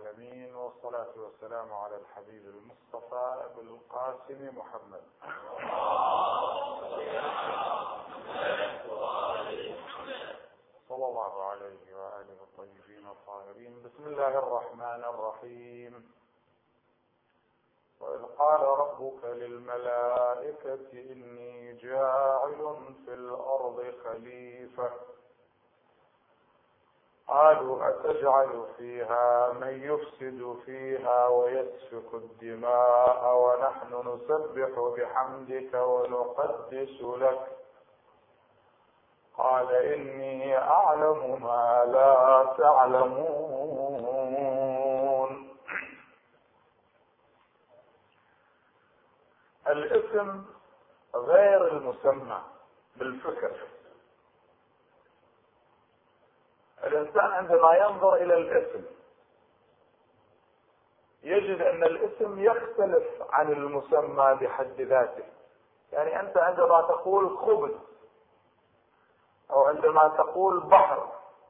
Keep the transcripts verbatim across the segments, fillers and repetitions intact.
العالمين، والصلاة والسلام على الحبيب المصطفى أبو القاسم محمد صلى الله عليه وآله الطيبين الطاهرين. بسم الله الرحمن الرحيم. وإذ قال ربك للملائكة إني جاعل في الأرض خليفة قالوا أتجعل فيها من يفسد فيها ويسفك الدماء ونحن نسبح بحمدك ونقدس لك قال إني أعلم ما لا تعلمون. الاسم غير المسمى بالفكر. الإنسان عندما ينظر إلى الاسم يجد أن الاسم يختلف عن المسمى بحد ذاته. يعني أنت عندما تقول خبز أو عندما تقول بحر،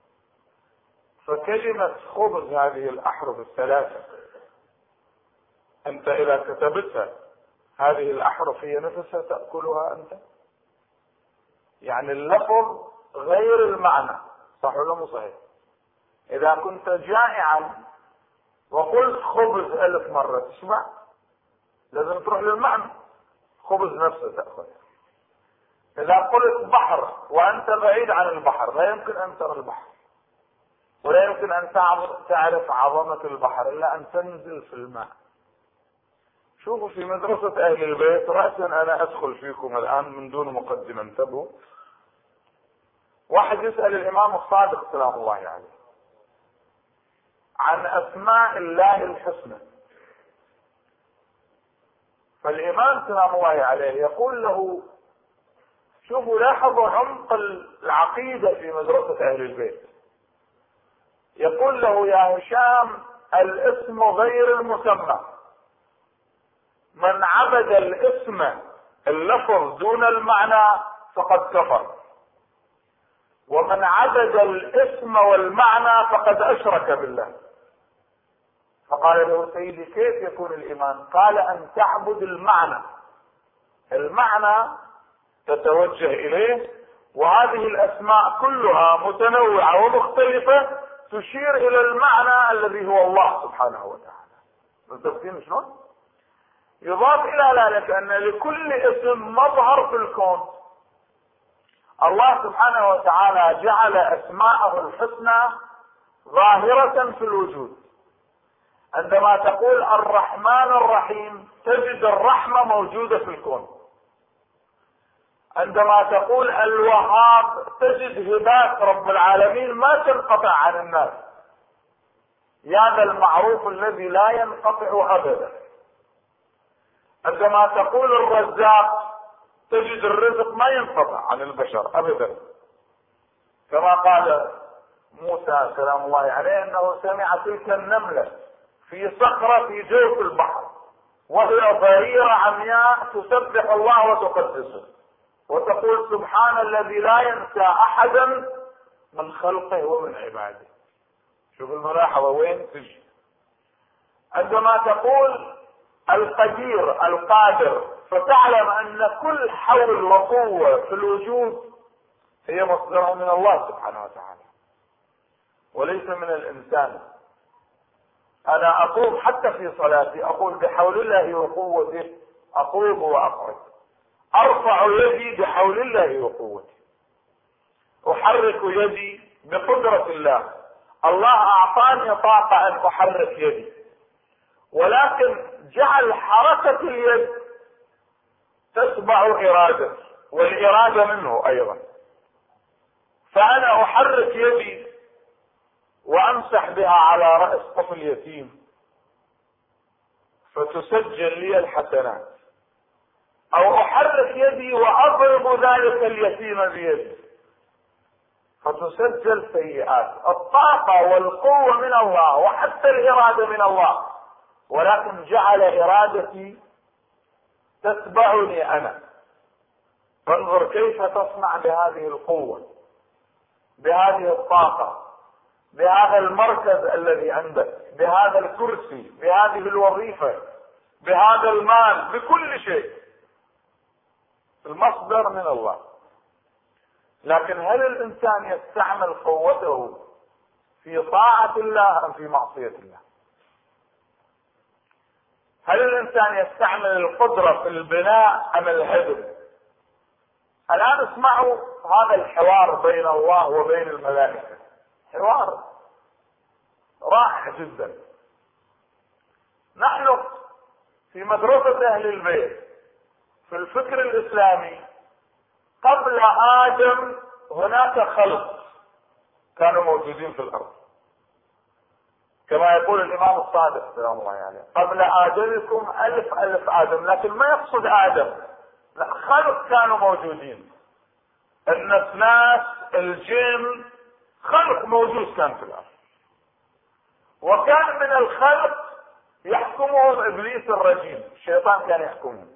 فكلمة خبز هذه الأحرف الثلاثة أنت إذا كتبتها هذه الأحرف هي نفسها تأكلها أنت. يعني اللفظ غير المعنى، صح ولا مو صحيح؟ إذا كنت جائعا وقلت خبز ألف مرة تشبع؟ لازم تروح للمعنى، خبز نفسه تأخذ. إذا قلت بحر وأنت بعيد عن البحر لا يمكن أن ترى البحر ولا يمكن أن تعرف عظمة البحر إلا أن تنزل في الماء. شوفوا في مدرسة أهل البيت رأسا أنا أدخل فيكم الآن من دون مقدمة، انتبهوا. واحد يسأل الإمام الصادق سلام الله عليه يعني عن أسماء الله الحسنى، فالإمام سلام الله عليه يقول له، شوفوا لاحظوا عمق العقيدة في مدرسة أهل البيت، يقول له يا هشام الاسم غير المسمى، من عبد الاسم اللفظ دون المعنى فقد كفر، ومن عبد الاسم والمعنى فقد أشرك بالله. فقال له سيدي كيف يكون الإيمان؟ قال أن تعبد المعنى، المعنى تتوجه إليه، وهذه الأسماء كلها متنوعة ومختلفة تشير إلى المعنى الذي هو الله سبحانه وتعالى. متفقين شلون؟ يضاف إلى ذلك أن لكل اسم مظهر في الكون. الله سبحانه وتعالى جعل أسماءه الحسنى ظاهرة في الوجود. عندما تقول الرحمن الرحيم تجد الرحمة موجودة في الكون. عندما تقول الوهاب تجد هبات رب العالمين ما تنقطع عن الناس، يا ذا المعروف الذي لا ينقطع أبدا. عندما تقول الرزاق تجد الرزق ما ينقطع عن البشر أبدا، كما قال موسى سلام الله عليه أنه سمع تلك النملة في صخرة في جوف البحر وهي ظهيرة عمياء تسبح الله وتقدسه وتقول سبحان الذي لا ينسى أحدا من خلقه ومن عباده. شوف الملاحظة وين تجي. عندما تقول القدير القادر فتعلم أن كل حول وقوة في الوجود هي مصدرها من الله سبحانه وتعالى وليس من الإنسان. أنا أقوم حتى في صلاتي أقول بحول الله وقوته أقوم وأقعد، أرفع يدي بحول الله وقوته، أحرك يدي بقدرة الله. الله أعطاني طاقة أن أحرك يدي، ولكن جعل حركة اليد تتبع إرادة والإرادة منه أيضا. فأنا أحرك يدي وأمسح بها على رأس طفل يتيم فتسجل لي الحسنات، أو أحرك يدي وأضرب ذلك اليتيم بيدي فتسجل سيئات. الطاقة والقوة من الله وحتى الإرادة من الله، ولكن جعل إرادتي تتبعني أنا. فانظر كيف تصنع بهذه القوة بهذه الطاقة بهذا المركز الذي عندك، بهذا الكرسي، بهذه الوظيفة، بهذا المال، بكل شيء. المصدر من الله. لكن هل الإنسان يستعمل قوته في طاعة الله أم في معصية الله؟ هل الإنسان يستعمل القدرة في البناء أم الهدم؟ الآن اسمعوا هذا الحوار بين الله وبين الملائكة، حوار رائع جدا. نحن في مدرسة أهل البيت في الفكر الإسلامي قبل آدم هناك خلق كانوا موجودين في الأرض، كما يقول الإمام الصادق سلام الله عليه: قبل آدمكم ألف ألف آدم. لكن ما يقصد آدم، لا، خلق كانوا موجودين، الناس، الجن، خلق موجود كان في الأرض. وكان من الخلق يحكمهم إبليس الرجيم، الشيطان كان يحكمهم،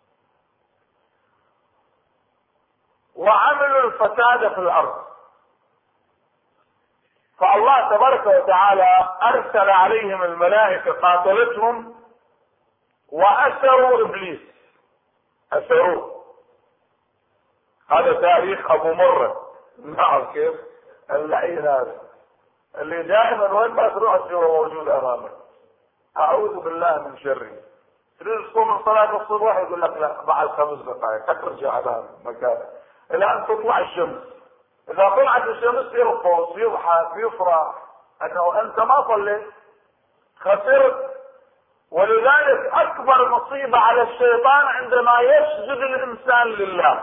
وعملوا الفساد في الأرض. فالله تبارك وتعالى أرسل عليهم الملائكة قاتلتهم وأسروا إبليس، أسروه. هذا تاريخ أبو مرة. نعم، كيف اللعين هذا اللي دائما وين ما تروح تشوفه موجود أمامك. أعوذ بالله من شره. تريد تصوم من صلاة الصبح يقول لك لا، بعد خمس دقائق ترجع على مكانك إلى أن تطلع الشمس. إذا طلعت الشمس يرقص، يضحك، يفرح أنه أنت ما صليت، خسرت. ولذلك أكبر مصيبة على الشيطان عندما يسجد الإنسان لله،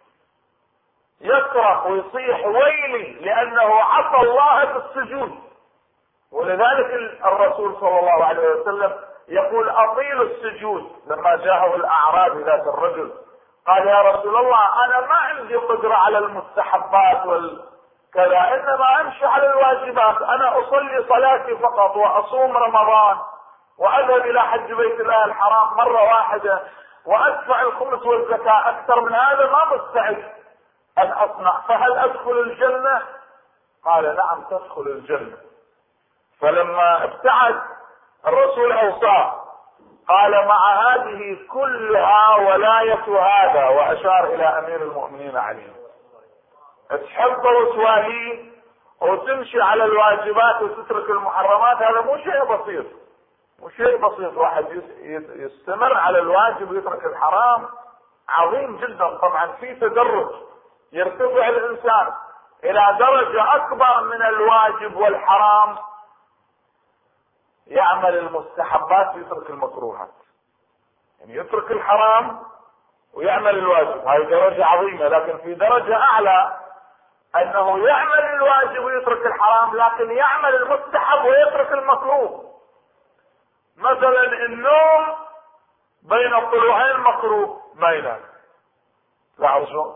يصرخ ويصيح ويلي لأنه عصى الله في السجود. ولذلك الرسول صلى الله عليه وسلم يقول: أطيلوا السجود. لما جاءه الأعرابي ذات الرجل قال: يا رسول الله، أنا ما عندي قدرة على المستحبات والكذا، إنما أمشي على الواجبات، أنا أصلي صلاتي فقط وأصوم رمضان وأذهب إلى حج بيت الله الحرام مرة واحدة وأدفع الخمس والزكاة، أكثر من هذا ما مستعد أن أصنع، فهل أدخل الجنة؟ قال: نعم تدخل الجنة. فلما ابتعد الرسول أوصاه، قال: مع هذه كلها ولاية هذا، وأشار إلى أمير المؤمنين علي، تحب وتواهيه وتمشي على الواجبات وتترك المحرمات، هذا مو شيء بسيط، مو شيء بسيط. واحد يستمر على الواجب ويترك الحرام عظيم جدا. طبعا في تدرج، يرتفع الإنسان إلى درجة أكبر من الواجب والحرام، يعمل المستحبات ويترك المكروهات، يعني يترك الحرام ويعمل الواجب، هذه درجة عظيمة. لكن في درجة أعلى أنه يعمل الواجب ويترك الحرام، لكن يعمل المستحب ويترك المكروه. مثلا النوم بين الطلوعين مكروه، ما ينام، لا شو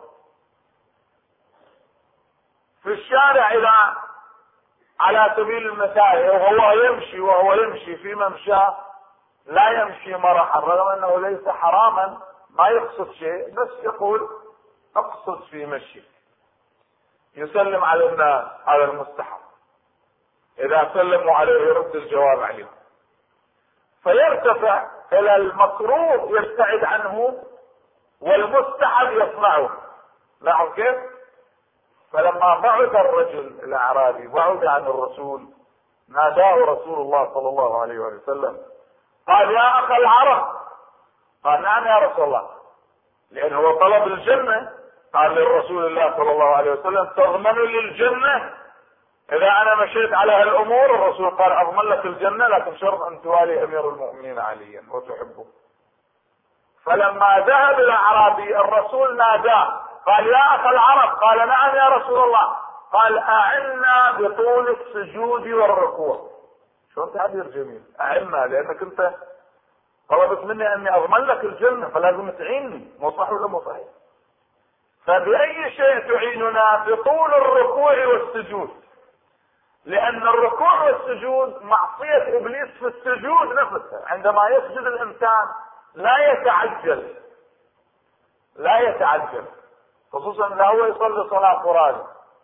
في الشارع إذا على سبيل المثال وهو يمشي وهو يمشي في ممشاه لا يمشي مرحا، رغم انه ليس حراما، ما يقصد شيء، بس يقول اقصد في مشي، يسلم على الناس على المستحب، اذا سلموا عليه يرد الجواب عليه، فيرتفع الى المكروه يبتعد عنه والمستحب يصنعه. لاحظ كيف؟ فلما بعد الرجل الاعرابي بعد عن الرسول، ناداه رسول الله صلى الله عليه وسلم، قال: يا اخ العرب. قال: نعم يا رسول الله، لانه هو طلب الجنه. قال للرسول الله صلى الله عليه وسلم: تضمن لي الجنه اذا انا مشيت على هالامور؟ الرسول قال: اضمن لك الجنه، لكن شرط ان توالي امير المؤمنين عليا وتحبه. فلما ذهب الاعرابي الرسول ناداه قال: يا اخ العرب. قال: نعم يا رسول الله. قال: اعنا بطول السجود والركوع. شلون تعبير جميل، اعنا، لانك انت طلبت مني اني اضمن لك الجنه، فلازم تعيني، مو صح ولا مو صحيح؟ فباي شيء تعيننا؟ بطول الركوع والسجود، لان الركوع والسجود معصيه ابليس في السجود نفسه. عندما يسجد الانسان لا يتعجل، لا يتعجل، خصوصا اذا هو يصلي صلاه فرادى،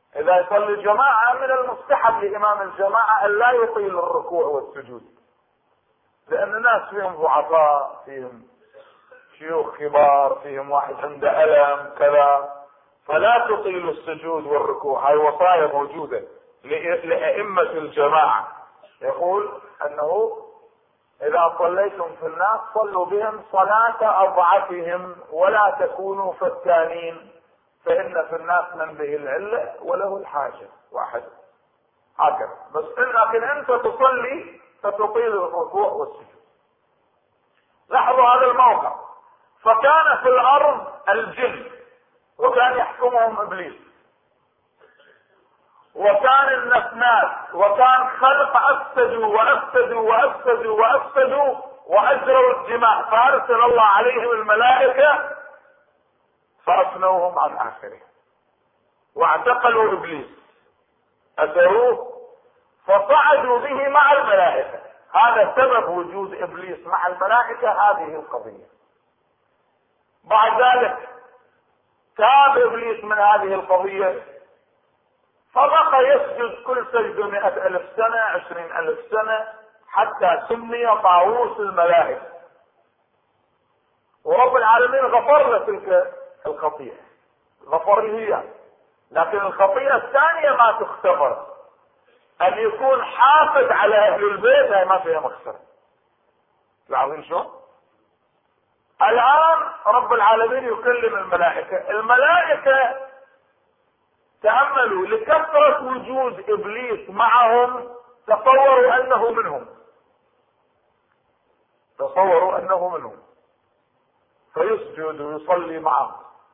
اذا يصلي جماعة من المستحب لامام الجماعة ان لا يطيل الركوع والسجود، لان الناس فيهم ضعفاء، فيهم شيوخ كبار، فيهم واحد عنده الم كذا، فلا تطيل السجود والركوع. هاي وصايا موجودة لأئمة الجماعة، يقول انه اذا صليتم في الناس صلوا بهم صلاة اضعفهم ولا تكونوا فتانين، فان في الناس من به العلة وله الحاجة واحد هكذا. بس لكن انت تصلي فتطيل الركوع والسجود. لاحظوا هذا الموقع. فكان في الارض الجن وكان يحكمهم ابليس، وكان النفنات، وكان خلق افسدوا وافسدوا وافسدوا وافسدوا واجروا الدماء، فارسل الله عليهم الملائكة فافنوهم عن اخره واعتقلوا ابليس، اسروه فصعدوا به مع الملائكة. هذا سبب وجود ابليس مع الملائكة، هذه القضية. بعد ذلك تاب ابليس من هذه القضية، فبقى يسجد كل سجد مئة الف سنة، عشرين الف سنة، حتى سمي طاووس الملائكة. ورب العالمين غفر له تلك الخطيئة، غفر له هي. لكن الخطيئة الثانية ما تختبر، ان يكون حافظ على اهل البيت، هاي ما فيها مخسرة. لاحظين شو؟ الان رب العالمين يكلم الملائكة. الملائكة تأملوا لكثرة وجود ابليس معهم تصوروا انه منهم، تصوروا انه منهم فيسجد ويصلي معهم.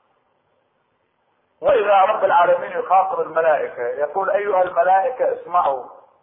واذا رب العالمين يخاطب الملائكة يقول ايها الملائكة اسمعوا،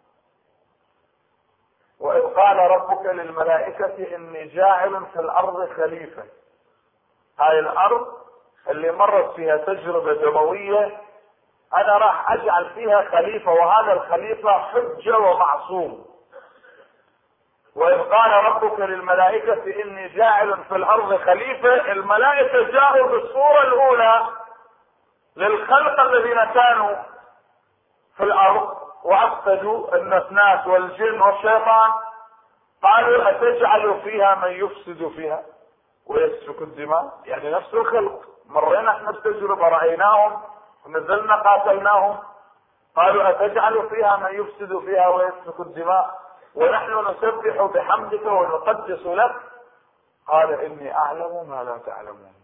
واذ قال ربك للملائكة اني جاعل في الارض خليفة. هاي الارض اللي مرت فيها تجربة دموية انا راح اجعل فيها خليفة، وهذا الخليفة حجة ومعصوم. واذ قال ربك للملائكة اني جاعل في الارض خليفة، الملائكة جاءوا بالصورة الاولى للخلق الذين كانوا في الارض وافسدوا الناس والجن والشيطان. قالوا اتجعل فيها من يفسد فيها ويسفك الدماء، يعني نفس الخلق، مرينا احنا بتجربة رأيناهم ونزلنا قاتلناهم. قالوا اتجعل فيها من يفسد فيها ويسفك الدماء ونحن نسبح بحمدك ونقدس لك. قال اني اعلم ما لا تعلمون.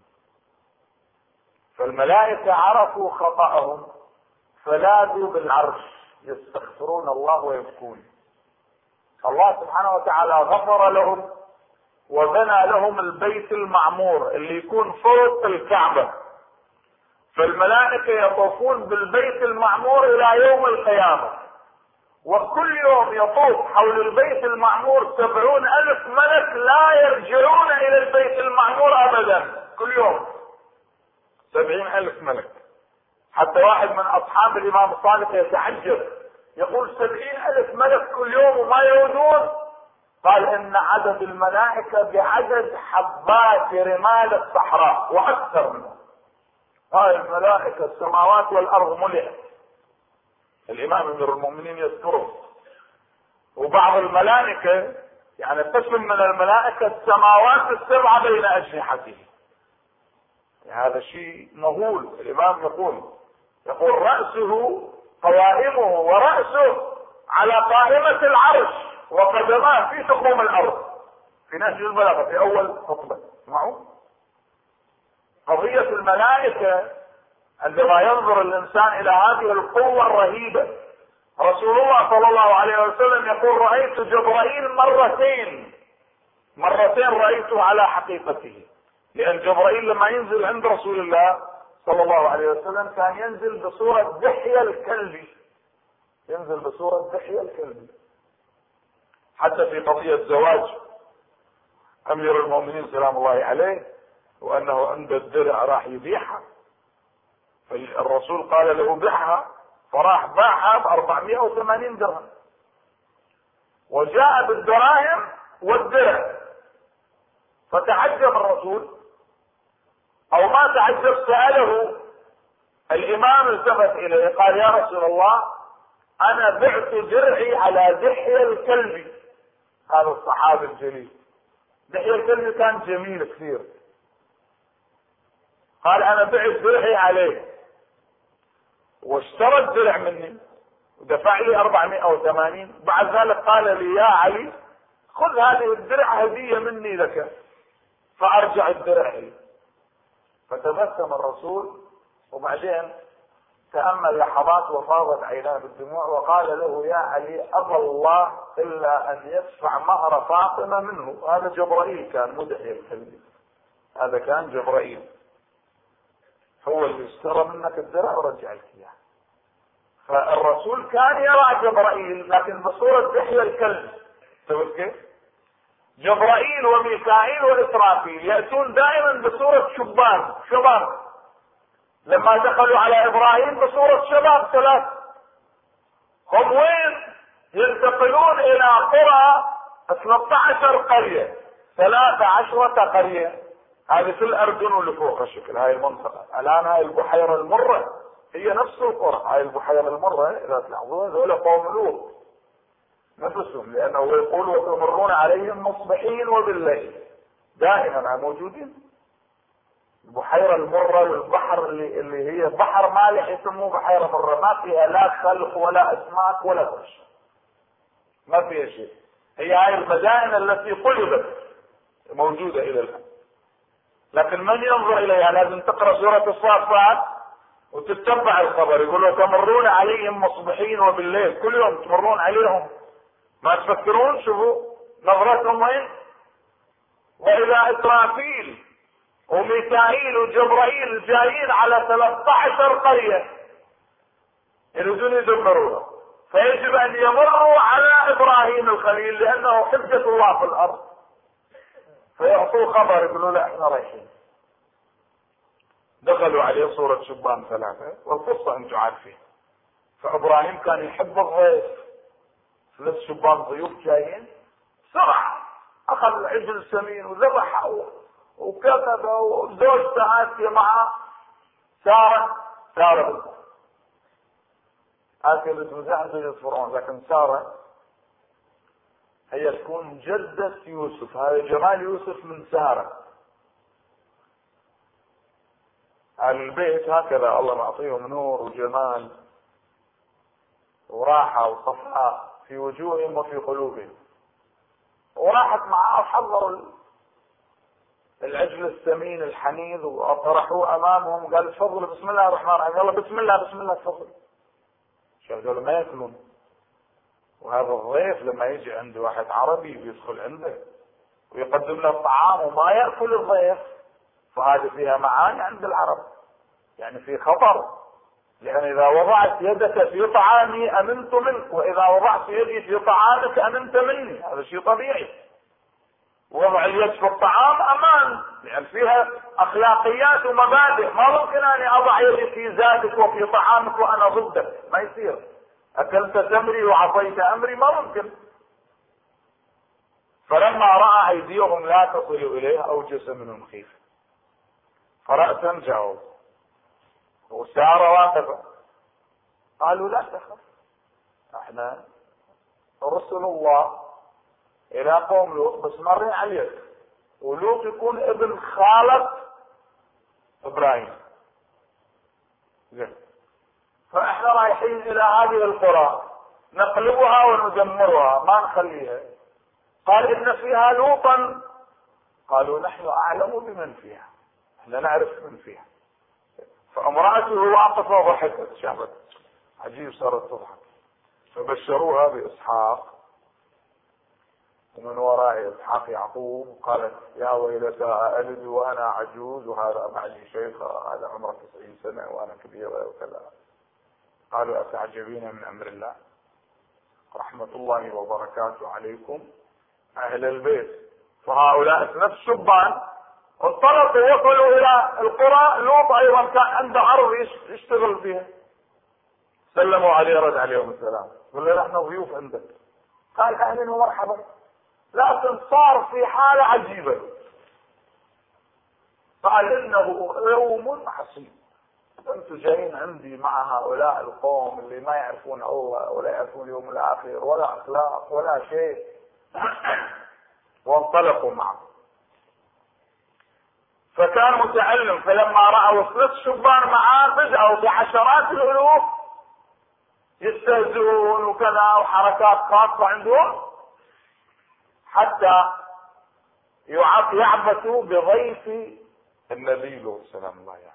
فالملائكة عرفوا خطأهم فلاذوا بالعرش يستغفرون الله ويبكون. الله سبحانه وتعالى غفر لهم وبنى لهم البيت المعمور اللي يكون فوق الكعبة. فالملائكة يطوفون بالبيت المعمور الى يوم القيامة، وكل يوم يطوف حول البيت المعمور سبعون الف ملك لا يرجعون الى البيت المعمور ابدا. كل يوم سبعين الف ملك. حتى واحد من اصحاب الامام الصادق يتعجب يقول سبعين الف ملك كل يوم وما يعودون؟ قال ان عدد الملائكة بعدد حبات رمال الصحراء واكثر منه. هاي الملائكة السماوات والارض ملئت. الامام امير المؤمنين يذكره. وبعض الملائكة يعني قسم من الملائكة السماوات السبعة بين اجنحته. يعني هذا شيء مهول. الامام يقول يقول رأسه قوائمه ورأسه على قائمة العرش وقدماه في تخوم الارض. في نهج البلاغة في اول خطبة اسمعوا قضية الملائكة. عندما ينظر الانسان الى هذه القوة الرهيبة، رسول الله صلى الله عليه وسلم يقول رأيت جبرائيل مرتين مرتين رأيته على حقيقته. لان جبرائيل لما ينزل عند رسول الله صلى الله عليه وسلم كان ينزل بصورة دحية الكلب، ينزل بصورة دحية الكلب. حتى في قضية زواج امير المؤمنين سلام الله عليه وانه عند الدرع راح يبيعها، فالرسول قال له بيعها، فراح باعها ب أربعمائة وثمانين درهم، وجاء بالدراهم والدرع. فتعجب الرسول او ما تعجب، سأله الإمام التفت إليه قال يا رسول الله أنا بعت درعي على دحية الكلبي. هذا الصحابي الجليل دحية الكلبي كان جميل كثير. قال أنا بعت درعي عليه واشترى الدرع مني ودفع لي أربعمائة وثمانين. بعد ذلك قال لي يا علي خذ هذه الدرع هدية مني لك فأرجع الدرع لي. فتبسم الرسول وبعدين تأمل لحظات وفاضت عيناه بالدموع وقال له يا علي أبى الله إلا أن يدفع مهر فاطمة منه. هذا جبرائيل كان مدعي الكلبي، هذا كان جبرائيل هو اللي اشترى منك الدرع ورجع لك اياه. فالرسول كان يرى جبرائيل لكن بصورة دحية الكلب. شوف كيف؟ جبرائيل وميكائيل وإسرافيل يأتون دائما بصورة شبان شباب. لما دخلوا على إبراهيم بصورة شباب ثلاث، هم وين؟ ينتقلون إلى قرى ثلاثة عشر قرية، ثلاثة عشرة قرية، هذه في الأردن واللي فوق الشكل هاي المنطقة. الآن هاي البحيرة المرة هي نفس القرى. هاي البحيرة المرة إذا تلاحظون هذول قوم لوط نفسهم، لأنه يقول وتمرون عليهم مصبحين وبالليل، دائما موجودين. البحيرة المرة والبحر اللي, اللي هي بحر مالح يسموه بحيرة مرة، ما فيها لا خلق ولا أسماك ولا قرش، ما فيها شيء. هي هاي المدائن التي قلبت موجودة إلى الآن، لكن من ينظر إليها لازم تقرأ سورة الصافات وتتبع الخبر. يقولوا تمرون عليهم مصبحين وبالليل، كل يوم تمرون عليهم، ما تفكرون شوفوا نظرتهم وين. وإذا إسرافيل وميكائيل وجبرائيل جايين على ثلاثة عشر قرية يريدون يدمروها، فيجب أن يمروا على إبراهيم الخليل لأنه حجة الله في الأرض، فيعطوه خبر يقولوا لا احنا رايحين. دخلوا عليه صورة شبان ثلاثة والقصة انتم عارفين. فإبراهيم كان يحب الضيف، ثلاث شبان ضيوف جايين بسرعة أخذ العجل سمين وذبحه وكتب وزوجته آتية معه سارة سارة آتية بتمزحزح فرعون، لكن سارة هي تكون جدة يوسف. هذا جمال يوسف من سارة. أهل البيت هكذا الله معطيهم نور وجمال وراحة وصفاء في وجوههم وفي قلوبهم. وراحت معه وحضروا العجل السمين الحنيذ وطرحوه امامهم، قال تفضلوا بسم الله الرحمن الرحيم، يلا بسم الله بسم الله تفضلوا. شوف دول ما ياكلون. وهذا الضيف لما يجي عند واحد عربي ويدخل عنده ويقدم له الطعام وما ياكل الضيف، فهذه فيها معاني عند العرب، يعني في خطر. لأن إذا وضعت يدك في طعامي أمنت منك، وإذا وضعت يدي في طعامك أمنت مني، هذا شيء طبيعي. وضع اليد في الطعام أمان، لأن فيها أخلاقيات ومبادئ. ما ممكن أني أضع يدي في ذاتك وفي طعامك وأنا ضدك، ما يصير. أكلت تمري وعصيت أمري، ما ممكن. فلما رأى أيديهم لا تصل إليه أوجس منهم خيفة، فرأسا جاوب وسار واقفة. قالوا لا تخف، احنا رسل الله الى قوم لوط بس مرين عليك، ولوط يكون ابن خالة ابراهيم زين، فاحنا رايحين الى هذه القرى نقلبها وندمرها ما نخليها. قال ان فيها لوطا، قالوا نحن اعلم بمن فيها، احنا نعرف من فيها. فامرأته واقفة وضحكت، شافت عجيب صارت تضحك. فبشروها باسحاق ومن وراء اسحاق يعقوب. قالت يا ويلتى ألد وانا عجوز وهذا بعدي شيخة، هذا عمره تسعين سنة وانا كبيرة وكذا. قالوا اتعجبين من امر الله، رحمة الله وبركاته عليكم اهل البيت. فهؤلاء نفس شبان انطلقوا وصلوا الى القرى. لوط ايضا كان عنده ارض يشتغل فيها، سلموا عليه رد عليهم السلام، قال له نحن ضيوف عندك. قال اهلا ومرحبا، لكن صار في حالة عجيبة. قال انه يوم حصين، انتم جايين عندي مع هؤلاء القوم اللي ما يعرفون الله ولا يعرفون اليوم الاخر ولا اخلاق ولا شيء. وانطلقوا معه. فكان متعلم، فلما رأوا ثلاث شبان معاه بدأوا بعشرات الالوف يستهزئون وكذا وحركات خاصة عندهم حتى يعبثوا بضيف النبي له سلام الله عليه.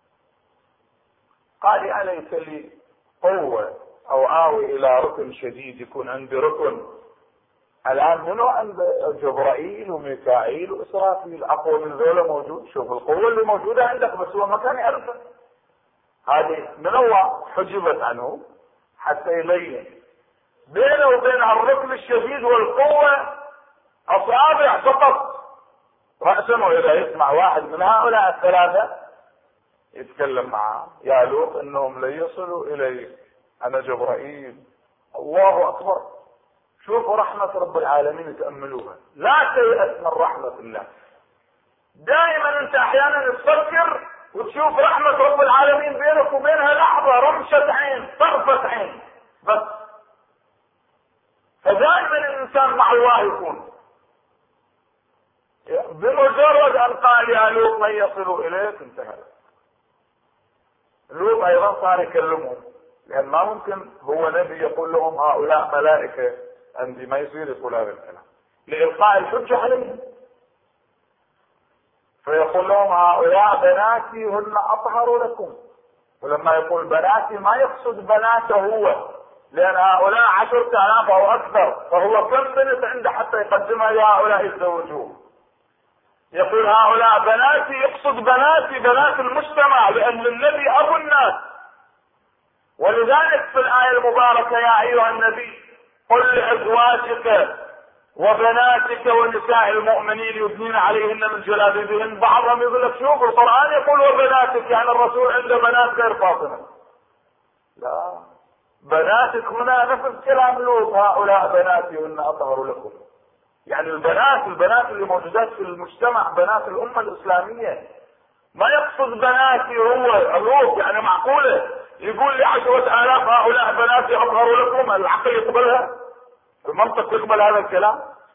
قال أليس لي قوة أو آوي إلى ركن شديد يكون عندي ركن؟ الآن منو عند جبرائيل وميكائيل وإسرافيل، أقوى من ذولا موجود. شوف القوة اللي موجودة عندك بس هو ما كان يعرفها. هذه من هو حجبت عنه حتى يبين بينه وبين الركن الشديد والقوة أصابع فقط رأسا. وإذا يسمع واحد من هؤلاء الثلاثة يتكلم معه يا لوط انهم لن يصلوا اليك، انا جبرائيل. الله اكبر. شوفوا رحمة رب العالمين تأملوها. لا تيأس من رحمة الله. دائما انت احيانا تفكر وتشوف رحمة رب العالمين بينك وبينها لحظة، رمشة عين، طرفة عين بس. فدائما الانسان مع الله يكون بمجرد ان قال يا لوط لن يصلوا اليك انتهى. لوط ايضا صار يكلمهم، لان ما ممكن هو نبي يقول لهم هؤلاء ملائكة عندي، ما يصير يقول هذا الكلام لإلقاء الحجة عليهم. فيقول لهم هؤلاء بناتي هن اطهر لكم. ولما يقول بناتي ما يقصد بناته هو، لان هؤلاء عشرة آلاف او اكثر، فهو كم بنت عنده حتى يقدمها لهؤلاء يتزوجون. يقول هؤلاء بناتي، يقصد بناتي بنات المجتمع، لأن النبي أبو الناس. ولذلك في الآية المباركة يا أيها النبي قل لأزواجك وبناتك ونساء المؤمنين يدنين عليهن من جلابيبهن. بعضهم يقول لك شوف القرآن يقول وبناتك، يعني الرسول عنده بنات غير فاطمة. لا، بناتك هنا نفس كلام لوط، هؤلاء بناتي هن أطهر لكم. يعني البنات البنات اللي موجودات في المجتمع بنات الأمة الإسلامية. ما يقصد بناتي هو لوط. يعني معقولة يقول لي عشرة آلاف هؤلاء بناتي أطهر لكم؟ العقل يقبلها؟ المنطق يقبل هذا الكلام؟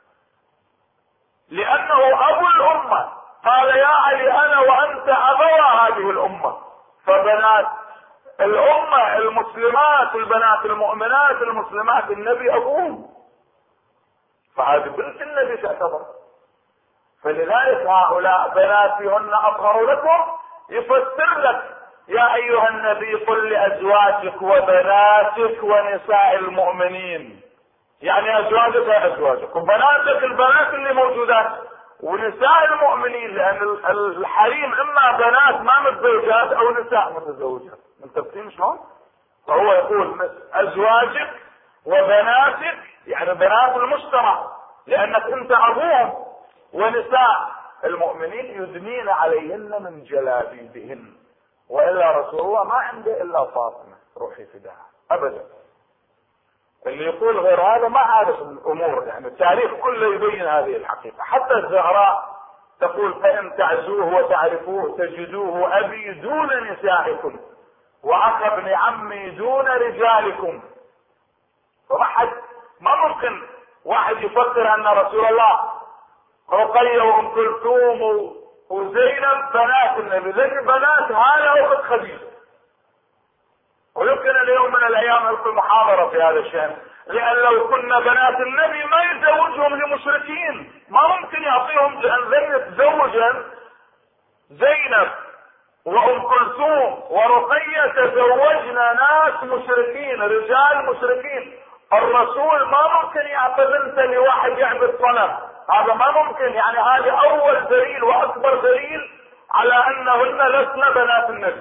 لأنه أبو الأمة. قال يا علي أنا وأنت أبوا هذه الأمة. فبنات الأمة المسلمات البنات المؤمنات المسلمات النبي أبوهم، فهذه بنت النبي تعتبر. فلذلك هؤلاء بناتي هن أطهر لكم يفسر لك يا أيها النبي قل لأزواجك وبناتك ونساء المؤمنين. يعني أزواجك أزواجك وبناتك البنات اللي موجودات ونساء المؤمنين، لأن الحريم إما بنات ما متزوجات أو نساء متزوجات. متفقين شلون؟ فهو يقول أزواجك وبناتك يعني بنات المجتمع، لأنك أنت أبوهم. ونساء المؤمنين يدنين عليهن من جلابيبهن. وإلا رسول الله ما عنده إلا فاطمة روحي فداها أبدا. اللي يقول غير هذا ما عارف الأمور. يعني التاريخ كله يبين هذه الحقيقة. حتى الزهراء تقول فإن تعزوه وتعرفوه تجدوه أبي دون نسائكم وأخ ابن عمي دون رجالكم. فواحد ما ممكن واحد يفكر أن رسول الله رقية وأم كلثوم وزينب بنات النبي، لكن بنات هالة وأخت خديجة. ويمكن اليوم من الأيام ألقي محاضرة في هذا الشأن، لأن لو كنا بنات النبي ما يتزوجهم لمشركين. ما ممكن يعطيهم، لأن زينب تزوجا زينب وأم كلثوم ورقية تزوجنا ناس مشركين، رجال مشركين. الرسول ما ممكن يعطي بنته لواحد يعبد صنم، هذا ما ممكن. يعني هذا أول دليل وأكبر دليل على أنهن لسن بنات النبي،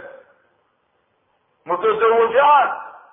متزوجات.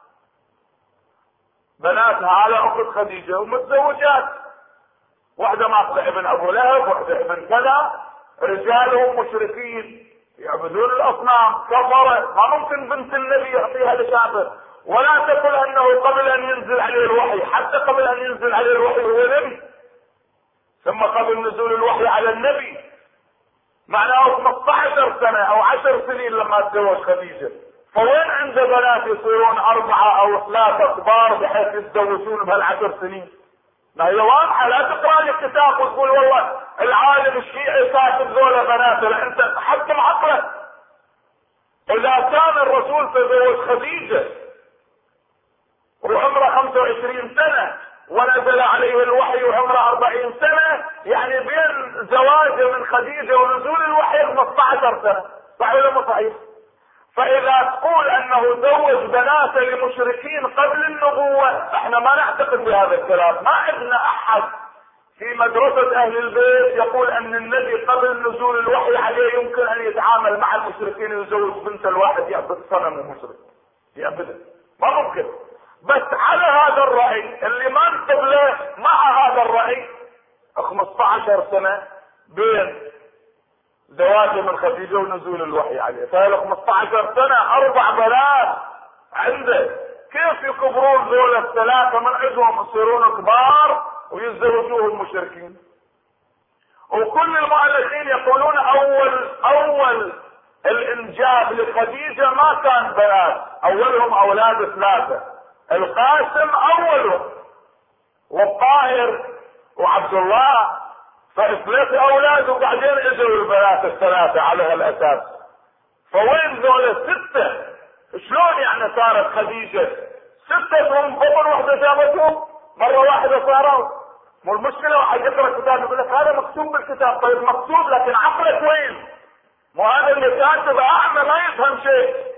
بنات هالة أخت خديجة ومتزوجات، واحدة ماخذة ابن أبو لهب واحدة ابن كذا، رجالهم مشركين يعبدون الأصنام كفرة. ما ممكن بنت النبي يعطيها لكافر. ولا تقل أنه قبل أن ينزل عليه الوحي، حتى قبل أن ينزل عليه الوحي هو نبي، ثم قبل نزول الوحي على النبي معناه خمسة عشر سنة او عشر سنين لما تزوج خديجة. فوين عنده بنات يصيرون اربعة او ثلاثة كبار بحيث يتزوجون بهالعشر سنين؟ ما هي واضحة. لا تقرأ لي كتاب وتقول والله العالم الشيعي كاتب ذولا بنات. انت حكم عقلك. اذا كان الرسول تزوج خديجة وعمره خمسة وعشرين سنة ونزل عليه الوحي وعمره أربعين سنة، يعني بين زواجه من خديجة ونزول الوحي خمسة عشر سنة. صحيح ولا مو صحيح؟ فاذا تقول انه زوج بنات لمشركين قبل النبوة، احنا ما نعتقد بهذا الكلام. ما عندنا احد في مدرسة اهل البيت يقول ان النبي قبل نزول الوحي عليه يمكن ان يتعامل مع المشركين ويزوج بنت الواحد يعبد صنم ومشرك يعبده. ما ممكن. بس على هذا الرأي اللي ما نقبله، مع هذا الرأي خمسة عشر سنة بين زواجه من خديجة ونزول الوحي عليه. فهذا خمسة عشر سنة اربع بنات عنده، كيف يكبرون ذول الثلاثة من عندهم يصيرون كبار ويتزوجوه المشركين؟ وكل المؤلفين يقولون اول اول الانجاب لخديجة ما كان بنات، اولهم اولاد ثلاثة. القاسم اولهم والطاهر وعبد الله، فثلاث اولاد وبعدين اجوا البنات الثلاثة على هالاساس. فوين ذول الستة؟ شلون يعني صارت خديجة ستة هم بطن واحدة جابتهم مرة واحدة صاروا؟ مو المشكلة واحد يقرأ الكتاب يقول لك هذا مكتوب بالكتاب. طيب مكتوب، لكن عقلك وين؟ مو هذا اللي كاتب اعمى ما يفهم شيء.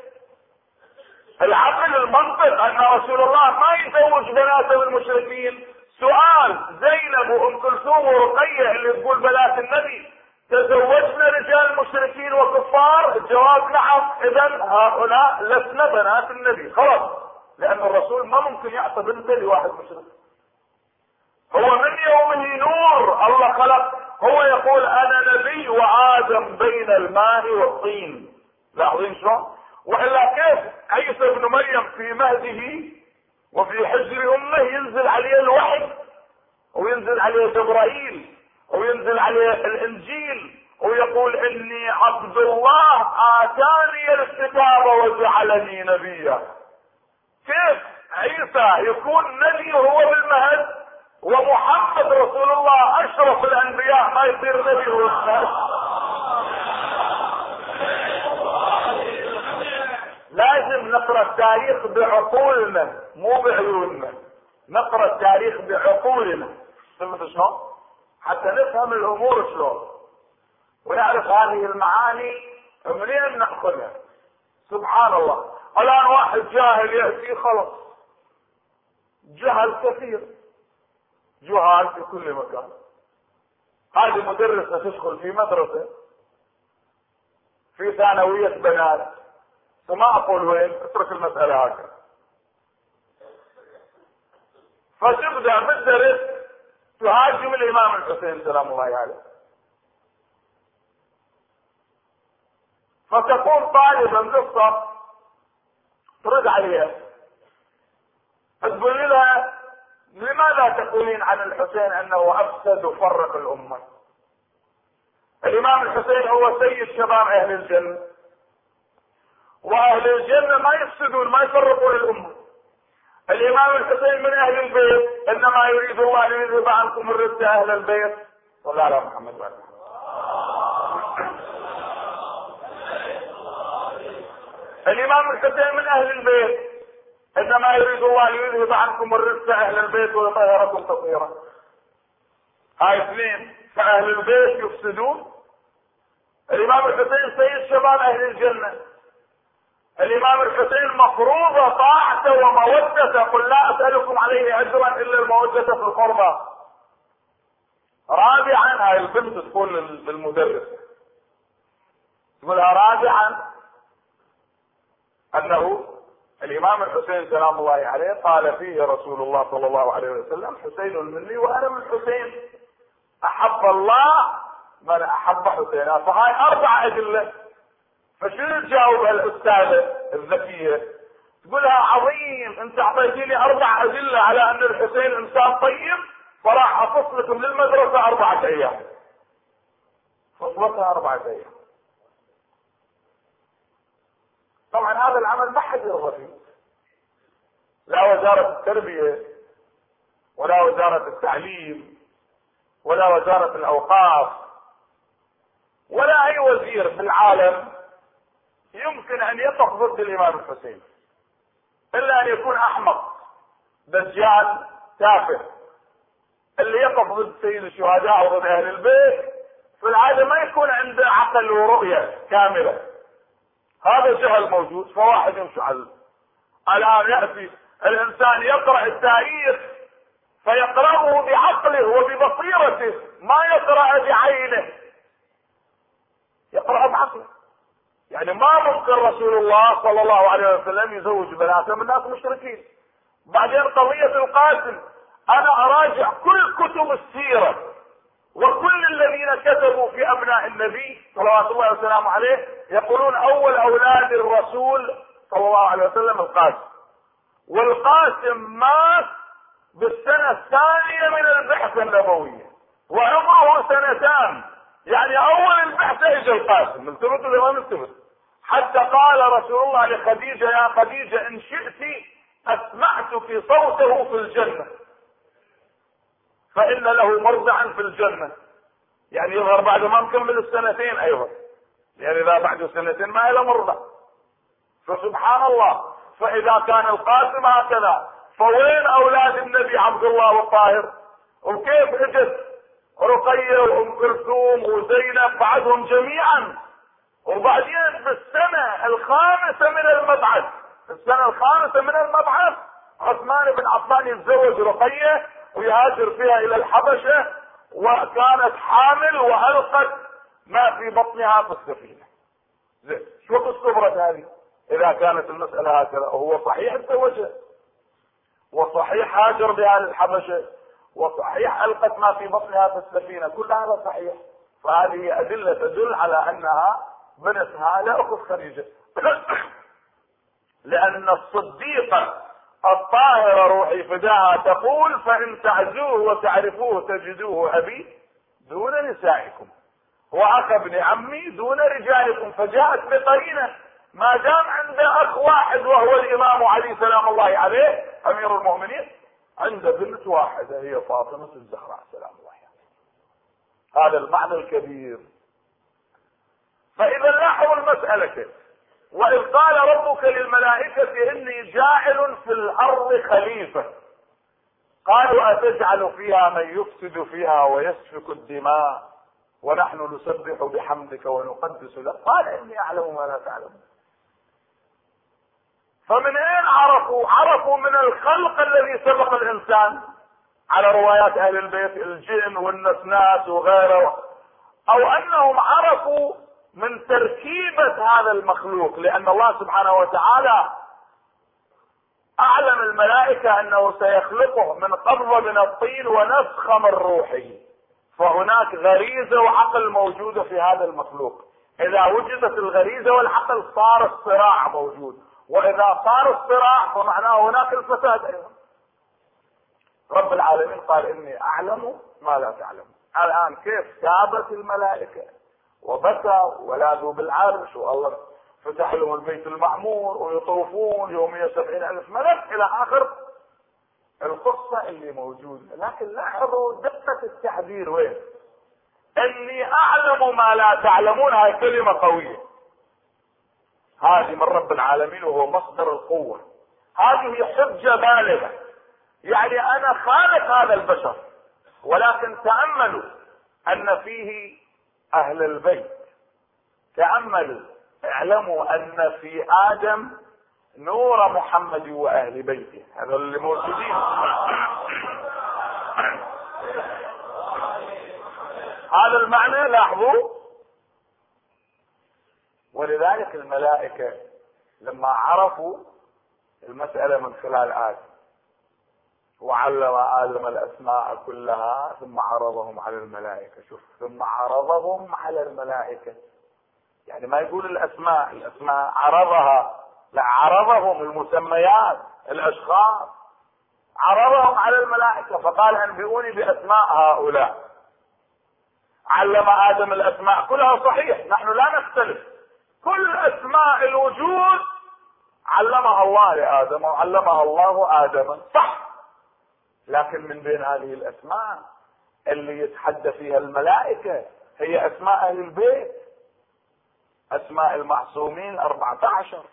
العقل المنطق ان رسول الله ما يزوج بناته المشركين. سؤال: زينب وام كلثوم ورقية اللي تقول بنات النبي تزوجنا رجال مشركين وكفار؟ الجواب نعم. اذا هؤلاء لسنا بنات النبي خلاص، لان الرسول ما ممكن يعطي بنته لواحد مشرك. هو من يومه نور الله خلق. هو يقول انا نبي وادم بين الماء والطين. لاحظين شلون؟ والا كيف عيسى ابن مريم في مهده وفي حجر امه ينزل عليه الوحي وينزل عليه جبرائيل وينزل عليه الانجيل ويقول اني عبد الله اتاني الكتاب وجعلني نبيا؟ كيف عيسى يكون نبي وهو بالمهد ومحمد رسول الله اشرف الانبياء ما يصير نبي وهو بالمهد؟ لازم نقرأ التاريخ بعقولنا مو بعيوننا. نقرأ التاريخ بعقولنا. فهمت شلون؟ حتى نفهم الامور شلون ونعرف هذه المعاني منين ناخذها. سبحان الله. الان واحد جاهل يأتي خلص. جهل كثير، جهال في كل مكان. هذه مدرسة تدخل في مدرسة في ثانوية بنات، فما اقول وين، اترك المسألة هكذا. فتبدأ بالدرس تهاجم الامام الحسين سلام الله عليه. فتكون طالبا بالصف ترد عليها تقول لها لماذا تقولين عن الحسين انه افسد وفرق الامة؟ الامام الحسين هو سيد شباب اهل الجنة، واهل الجنة ما يفسدون ما يفرقون الامة. الامام الحسين من اهل البيت، انما يريد الله ان يذهب عنكم الرجس اهل البيت. صلى على محمد وعلى محمد. الامام الحسين من اهل البيت، انما يريد الله ان يذهب عنكم الرجس اهل البيت ويطهركم تطهيرا. هاي اثنين، فاهل البيت يفسدون. الامام الحسين سيد شباب اهل الجنة. الامام الحسين مفروضة طاعته ومودته، قل لا اسألكم عليه اجرا الا المودة في القربى. رابعا، هاي البنت تقول للمدرس تقولها رابعا انه الامام الحسين سلام الله عليه قال فيه رسول الله صلى الله عليه وسلم حسين مني وانا من حسين، احب الله من احب حسينا. فهاي اربع ادله. فشنو تجاوب الاستاذه الذكيه؟ تقولها عظيم، انت اعطيتيني اربع ادله على ان الحسين انسان طيب، فراح اخص لكم للمدرسه اربعه ايام. خطبتها أربعة أيام. طبعا هذا العمل ما حد يرضى فيه، لا وزارة التربية ولا وزارة التعليم ولا وزارة الأوقاف ولا أي وزير في العالم يمكن أن يقف ضد الإمام الحسين، إلا أن يكون أحمق دجال تافه. اللي يقف ضد سيد الشهداء وضد أهل البيت في العادة ما يكون عنده عقل ورؤية كاملة، هذا جهل موجود. فواحد يمشي على الآن يأتي الإنسان يقرأ التاريخ فيقرأه بعقله وببصيرته، ما يقرأ بعينه، يقرأ بعقله. يعني ما ممكن رسول الله صلى الله عليه وسلم يزوج بناته من ناس مشركين. بعدين قضية القاسم، أنا أراجع كل كتب السيرة وكل الذين كتبوا في أبناء النبي صلوات الله وسلامه عليه يقولون أول أولاد الرسول صلى الله عليه وسلم القاسم، والقاسم مات بالسنة الثانية من البعثة النبوية وعمره سنتان، يعني أول البعثة إجا القاسم. نلتفت ولا ما نلتفت؟ حتى قال رسول الله لخديجة: يا خديجة إن شئت أسمعتك صوته في الجنة فإن له مرضعا في الجنة. يعني يظهر بعد ما نكمل السنتين أيضا، يعني إذا بعد سنتين ما له مرضع. فسبحان الله، فإذا كان القاسم هكذا فوين أولاد النبي عبد الله والطاهر؟ وكيف اجت رقية وأم كلثوم وزينب بعدهم جميعا؟ وبعدين بالسنة الخامسة من المبعث، السنة الخامسة من المبعث عثمان بن عفان يتزوج رقية ويهاجر فيها إلى الحبشة، وكانت حامل وألقت ما في بطنها في السفينة. زين، شو قصة هذه؟ إذا كانت المسألة هكذا، هو صحيح تزوجها وصحيح هاجر بها للحبشة وصحيح ألقت ما في بطنها في السفينة، كل هذا صحيح. فهذه أدلة تدل على أنها بنتها لا أخت خديجة. لأن الصديقة الطاهرة روحي فداها تقول: فإن تعزوه وتعرفوه تجدوه أبي دون نسائكم وأخ ابن عمي دون رجالكم. فجاءت بقرينة، ما دام عنده أخ واحد وهو الإمام علي سلام الله عليه أمير المؤمنين، عنده بنت واحدة هي فاطمة الزهراء سلام الله عليها. هذا المعنى الكبير. فإذا لاحظوا المسألة كيف: وإذ قال ربك للملائكة إني جاعل في الأرض خليفة قالوا أتجعل فيها من يفسد فيها ويسفك الدماء ونحن نسبح بحمدك ونقدس لك قال إني أعلم ما لا تعلمون. فمن أين عرفوا؟ عرفوا من الخلق الذي سبق الإنسان على روايات أهل البيت، الجن والنسناس وغيره، أو أنهم عرفوا من تركيبة هذا المخلوق، لأن الله سبحانه وتعالى أعلم الملائكة أنه سيخلقه من قبضة من الطين ونفخة من روحه. فهناك غريزة وعقل موجودة في هذا المخلوق. إذا وجدت الغريزة والعقل صار الصراع موجود، وإذا صار الصراع فمعناه هناك الفساد أيضا. رب العالمين قال إني أعلم ما لا تعلم. الآن كيف ثابت الملائكة وبكى ولاذوا بالعرش والله فتح لهم البيت المعمور ويطوفون يوميا سبعين ألف ملك إلى آخر القصة اللي موجودة. لكن لاحظوا دقة التعبير وين: إني أعلم ما لا تعلمون. هاي كلمة قوية، هذه من رب العالمين وهو مصدر القوة. هذه حجة بالغة، يعني أنا خالق هذا البشر، ولكن تأملوا أن فيه أهل البيت. تأملوا، اعلموا أن في آدم نور محمد وأهل بيته، هذا اللي موجودين. هذا المعنى لاحظوا. ولذلك الملائكة لما عرفوا المسألة من خلال آدم وعلم آدم الأسماء كلها ثم عرضهم على الملائكة. شوف، ثم عرضهم على الملائكة، يعني ما يقول الأسماء، الأسماء عرضها، لا، عرضهم المسميات الأشخاص، عرضهم على الملائكة فقال أنبئوني بأسماء هؤلاء. علم آدم الأسماء كلها صحيح، نحن لا نختلف، كل أسماء الوجود علمها الله لآدم وعلمها الله آدم، صح. لكن من بين هذه الأسماء اللي يتحدى فيها الملائكة هي أسماء أهل البيت، أسماء المعصومين أربعة عشر،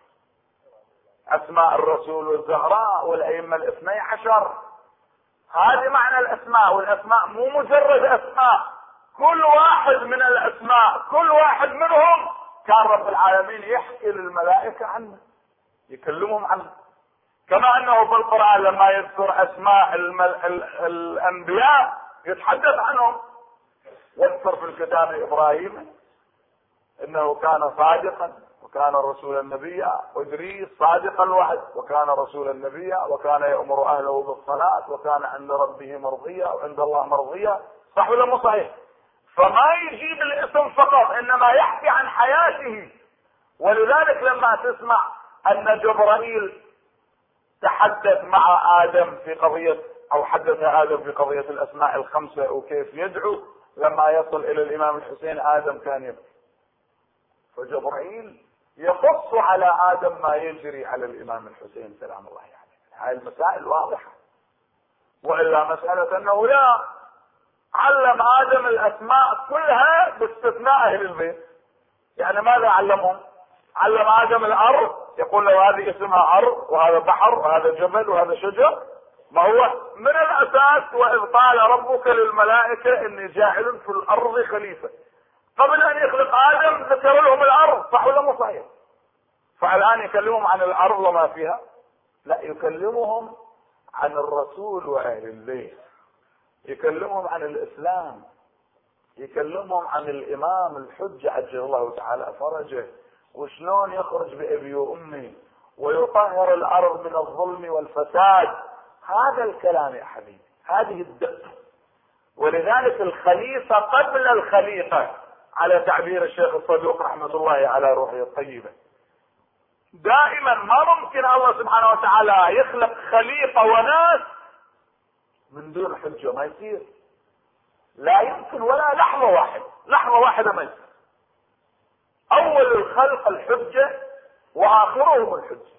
أسماء الرسول والزهراء والأئمة الاثني عشر. هذه معنى الأسماء، والأسماء مو مجرد أسماء، كل واحد من الأسماء كل واحد منهم كان رب العالمين يحكي للملائكة عنه، يكلمهم عنه، كما أنه في القرآن لما يذكر أسماء المل... ال... الأنبياء يتحدث عنهم. واذكر في الكتاب إبراهيم إنه كان صادقا وكان رسولا نبيا، وإدريس صادق الوعد وكان رسولا نبيا وكان يأمر أهله بالصلاة وكان عند ربه مرضيا وعند الله مرضيا، صح ولا مو صحيح؟ فما يجيب الاسم فقط، إنما يحكي عن حياته. ولذلك لما تسمع أن جبرائيل تحدث مع آدم في قضية أو حدث آدم في قضية الأسماء الخمسة وكيف يدعو، لما يصل إلى الإمام الحسين آدم كان يبكي، فجبرائيل يقص على آدم ما يجري على الإمام الحسين سلام الله عليه. يعني هاي المسائل واضحة. وإلا مسألة أنه لا علم آدم الأسماء كلها باستثناء أهل البيت، يعني ماذا علمهم؟ علم آدم الأرض، يقول له هذه اسمها أرض وهذا بحر وهذا جبل وهذا شجر. ما هو من الأساس وإذ قال ربك للملائكة إني جاعل في الأرض خليفة، قبل أن يخلق آدم ذكر لهم الأرض، صح ولا مو صحيح؟ فالآن يكلمهم عن الأرض وما فيها؟ لا، يكلمهم عن الرسول وأهل البيت، يكلمهم عن الإسلام، يكلمهم عن الإمام الحجة عجل الله تعالى فرجه، وشلون يخرج بأبي وأمي ويطهر الأرض من الظلم والفساد. هذا الكلام يا حبيبي، هذه الدقة. ولذلك الخليفة قبل الخليقة على تعبير الشيخ الصدوق رحمة الله على روحه الطيبة. دائما ما ممكن الله سبحانه وتعالى يخلق خليقة وناس من دون حجة، ما يصير، لا يمكن ولا لحظة واحدة، لحظة واحدة ما يصير. أول الخلق الحجة وآخرهم الحجة،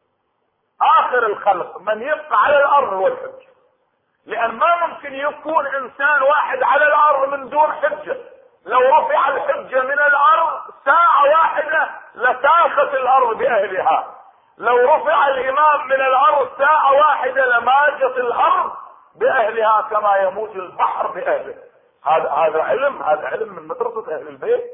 آخر الخلق من يبقى على الأرض هو الحجة، لأن ما ممكن يكون إنسان واحد على الأرض من دون حجة. لو رفع الحجة من الأرض ساعة واحدة لساخت الأرض بأهلها، لو رفع الإمام من الأرض ساعة واحدة لماجت الأرض بأهلها كما يموج البحر بأهله. هذا هذا علم، هذا علم من مدرسة أهل البيت.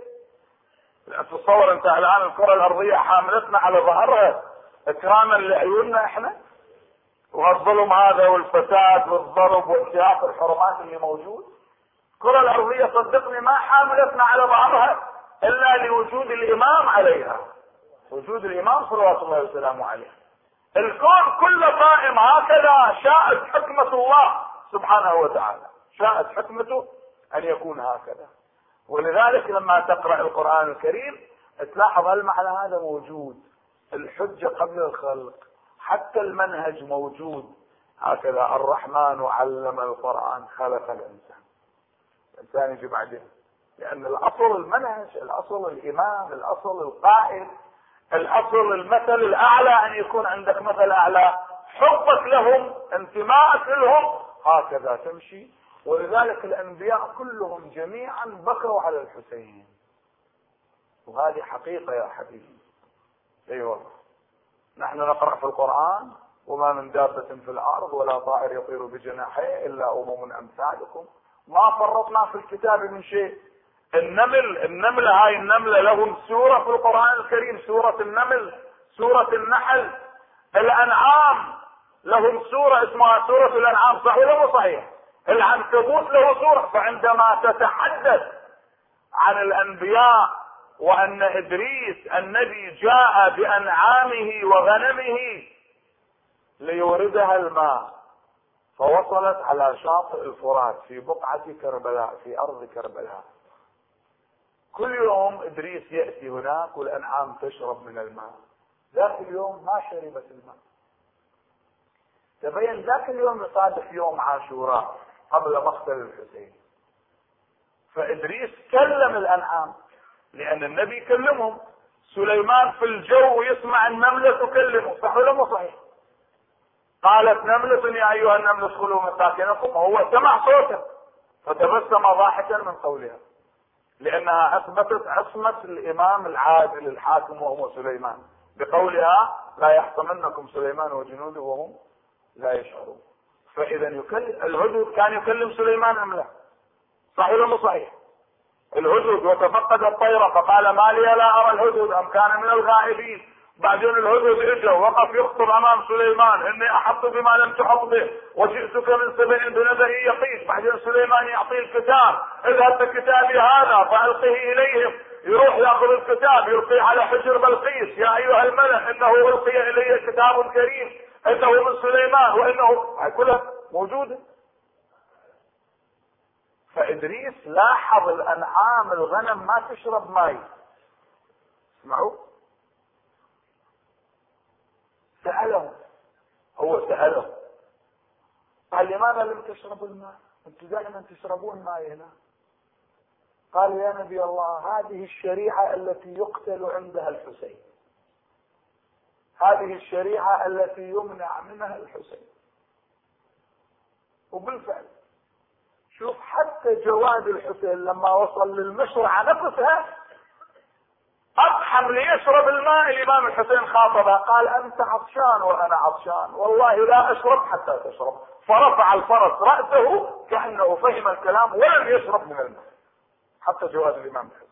تصور أنت الآن الكرة الأرضية حاملتنا على ظهرها إكراما لعيوننا إحنا، وهالظلم هذا والفساد والضرب وانتهاك الحرمات اللي موجود. الكرة الأرضية صدقني ما حاملتنا على ظهرها إلا لوجود الإمام عليها، وجود الإمام صلوات الله وسلامه عليه. الكون كله قائم هكذا، شاءت حكمة الله سبحانه وتعالى، شاءت حكمته أن يكون هكذا. ولذلك لما تقرأ القرآن الكريم تلاحظ المعنى هذا موجود، الحجة قبل الخلق، حتى المنهج موجود هكذا. الرحمن علم القرآن خلق الإنسان، الإنسان يجي بعدين، لأن الأصل المنهج، الأصل الإمام، الأصل القائد، الأصل المثل الأعلى، أن يكون عندك مثل أعلى، حبك لهم، انتمائك لهم، هكذا تمشي. ولذلك الأنبياء كلهم جميعا بكوا على الحسين، وهذه حقيقة يا حبيبي. أي والله، نحن نقرأ في القرآن وما من دابة في الأرض ولا طائر يطير بجناحيه إلا أمم أمثالكم ما فرطنا في الكتاب من شيء. النمل، النملة هاي النملة لهم سورة في القرآن الكريم، سورة النمل، سورة النحل. الأنعام لهم سورة اسمها سورة الأنعام، صح ولا مو صحيح؟ العنكبوت له سورة. فعندما تتحدث عن الأنبياء وأن إدريس النبي جاء بأنعامه وغنمه ليوردها الماء، فوصلت على شاطئ الفرات في بقعة كربلاء، في أرض كربلاء. كل يوم إدريس يأتي هناك والأنعام تشرب من الماء. ذاك اليوم ما شربت الماء. تبين ذاك اليوم يصادف يوم عاشوراء قبل مقتل الحسين، فإدريس كلم الأنعام لأن النبي يكلمهم. سليمان في الجو يسمع النملة تكلمه، صح ولا مو صحيح؟ قالت نملة يا أيها النمل ادخلوا مساكنكم، وهو سمع صوته فتبسم ضاحكا من قولها، لأنها أثبتت عصمة الإمام العادل الحاكم وهو سليمان بقولها لا يحطمنكم سليمان وجنوده وهم لا يشعرون. فإذا يكلم الهدهد، كان يكلم سليمان أم لا؟ صحيح ولا مو صحيح؟ الهدهد وتفقد الطيرة فقال ما لي لا أرى الهدهد أم كان من الغائبين. بعدين الهدهد اجى وقف يخطب امام سليمان اني احط بما لم تحط به وجئتك من سبع بنبأ يقين. بعدين سليمان يعطيه الكتاب، اذهب بكتابي هذا فالقه اليهم، يروح ياخذ الكتاب يلقيه على حجر بلقيس، يا ايها الملأ انه القي الي كتاب كريم انه من سليمان وانه كلها موجوده. فادريس لاحظ الانعام الغنم ما تشرب ماء، اسمعوا، سألهم، هو سألهم قال لماذا لم تشربوا الماء؟ انتم دائما تشربون ماء هنا. قال يا نبي الله هذه الشريعة التي يقتل عندها الحسين، هذه الشريعة التي يمنع منها الحسين. وبالفعل شوف حتى جواد الحسين لما وصل للمشرعة نفسها اقحم ليشرب الماء، الامام الحسين خاطبه قال انت عطشان وانا عطشان والله لا اشرب حتى تشرب، فرفع الفرس رأسه كأنه فهم الكلام ولم يشرب من الماء حتى جواد الامام الحسين.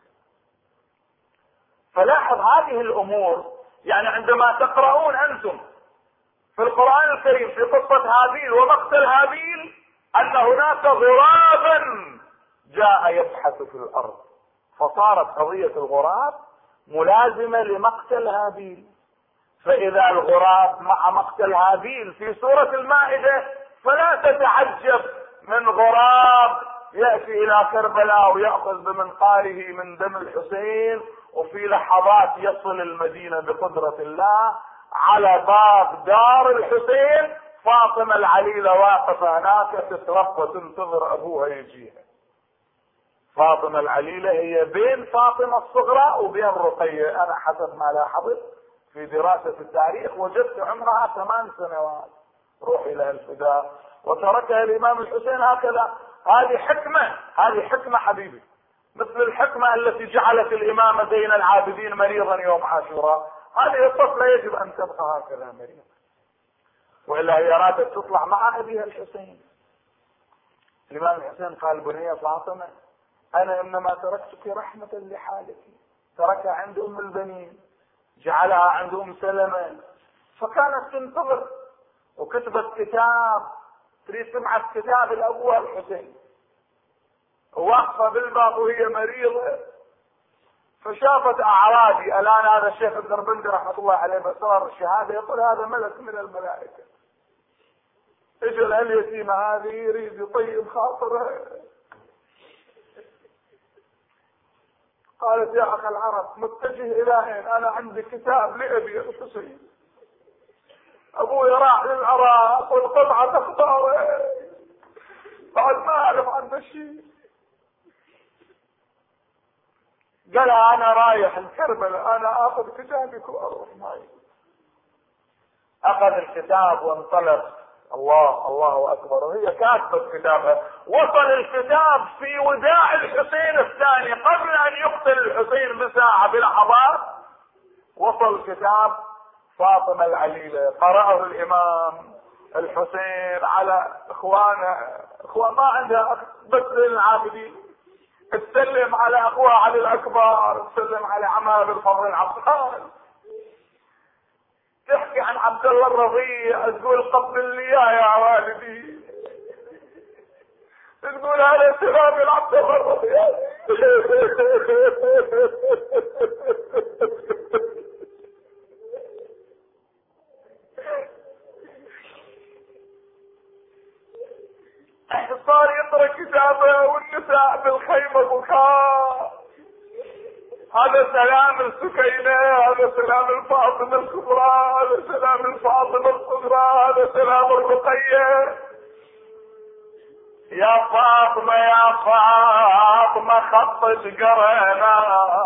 فلاحظ هذه الامور، يعني عندما تقرؤون انتم في القرآن الكريم في قصة هابيل ومقتل هابيل ان هناك غرابا جاء يبحث في الارض، فصارت قضية الغراب ملازمة لمقتل هابيل. فإذا الغراب مع مقتل هابيل في سورة المائدة فلا تتعجب من غراب يأتي إلى كربلاء ويأخذ بمنقاره من دم الحسين، وفي لحظات يصل المدينة بقدرة الله على باب دار الحسين، فاطمة العليلة واقفة هناك تترقب وتنتظر أبوها يجيها. فاطمة العليلة هي بين فاطمة الصغرى وبين رقية، انا حسب ما لاحظت في دراسة التاريخ وجدت عمرها ثمان سنوات، روحي لها الفداء، وتركها الامام الحسين هكذا. هذه حكمة، هذه حكمة حبيبي، مثل الحكمة التي جعلت الامام زين العابدين مريضا يوم عاشوراء، هذه الطفلة يجب ان تبقى هكذا مريضة، والا هي ارادت تطلع مع ابيها الحسين. الامام الحسين قال بنية فاطمة انا انما تركتك رحمة لحالك، تركها عند ام البنين جعلها عند ام سلمة، فكانت تنتظر وكتبت كتاب، تريد تبعث كتاب لابوها الحسين، واقفة بالباب وهي مريضة، فشافت اعرابي الان هذا الشيخ الدربندي رحمة الله عليه بأسرار الشهادة يقول هذا ملك من الملائكة، اجل اليتيمة هذه يريد يطيب خاطرها. قالت يا اخ العرب متجه الى اين؟ انا عندي كتاب لابي الحسين، ابوي راح للعراق والقطعة تختاره بعد ما اعرف عنه شيء. قال انا رايح الكربلاء، انا اخذ كتابك واروح معي. اخذ الكتاب وانطلق، الله الله اكبر، وهي كاتبة كتابها. وصل الكتاب في وداع الحسين الثاني قبل ان يقتل الحسين بساعة بلحظات، وصل الكتاب فاطمة العليلة، قرأه الامام الحسين على اخوانه، اخوان ما عندها اخ بس العابدين، تسلم على اخوها علي الاكبر، تسلم على عمها بالفضل العباس، تحكي عن عبد الله الرضيع تقول قبل لي يا والدي، تقول هذا سلام العبد الله الرضيع. صار يقرا كتابه والنساء بالخيمه بكاء، هذا سلام السكينة، هذا سلام الفاطمة الكبرى، هذا سلام الفاطمة الصغرى، هذا سلام الرقية. يا فاطمة يا فاطمة خطت قرينا،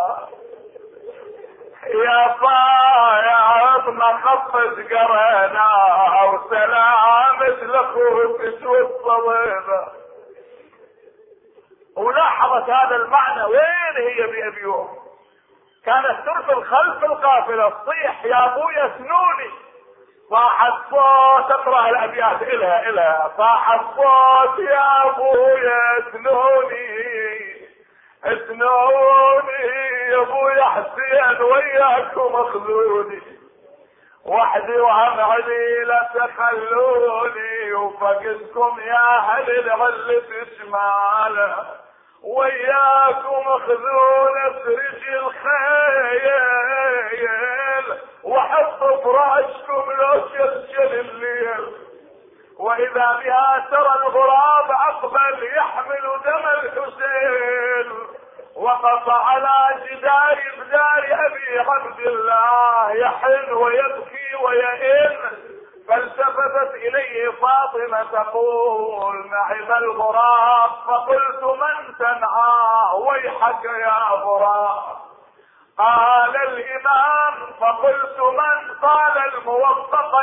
يا فاطمة خطت قرينا، وسلامت لاخوتك والصبيبة. ولاحظت هذا المعنى، وين هي بأبيهم؟ كانت ترسل خلف القافلة تصيح يا ابويا سنوني، صاح الصوت، اقرأ الابيات الها الها، صاح الصوت يا ابويا سنوني سنوني، يا ابويا حسين وياكم اخذوني، وحدي وهم علي لا تخلوني، وفقدكم يا اهل العلة شماله، وياكم اخذون افرج الخيل، وحطوا فراشكم لو شلشل الليل، واذا بها ترى الغراب اقبل يحمل دم الحسين، وقف على جدار بدار ابي عبد الله يحن ويبكي ويئن، فالتفتت اليه فاطمه تقول نعم الغراب، فقلت من تنعاه ويحك يا غراب؟ قال الامام، فقلت من؟ قال الموفق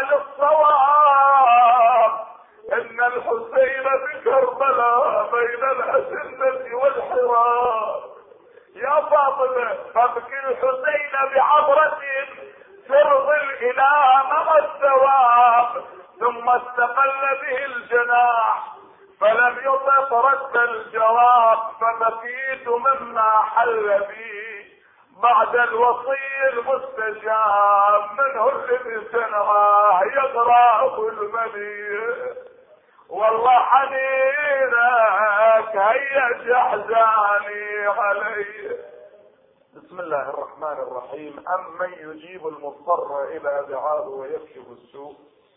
للصواب، ان الحسين بكربلاء بين الاسنة والحراب. يا فاطمة فابكي الحسين بعبرة ترضي الاله مع الثواب، ثم استقل به الجناح فلم يطق رد الجواب، فبكيت مما حل بي بعد الوصي المستجاب، منه الذي سنعاه يقرأ المنيه، والله حنينك هيج احزاني علي. بسم الله الرحمن الرحيم. أمن يجيب المضطر إذا دعاه ويكشف السوء،